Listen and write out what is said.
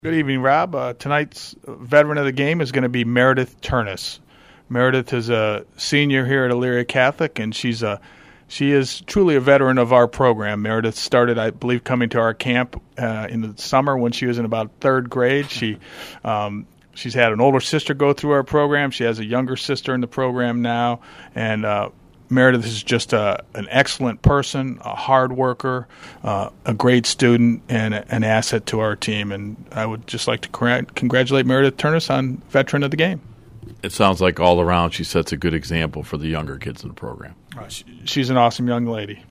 Good evening, Rob. Tonight's veteran of the game is going to be Meredith Turnus. Meredith is a senior here at Elyria Catholic, and she is truly a veteran of our program. Meredith started, I believe, coming to our camp in the summer when she was in about third grade. She's had an older sister go through our program. She has a younger sister in the program now, and Meredith is just an excellent person, a hard worker, a great student, and an asset to our team. And I would just like to congratulate Meredith Turnus on Veteran of the Game. It sounds like all around she sets a good example for the younger kids in the program. She's an awesome young lady.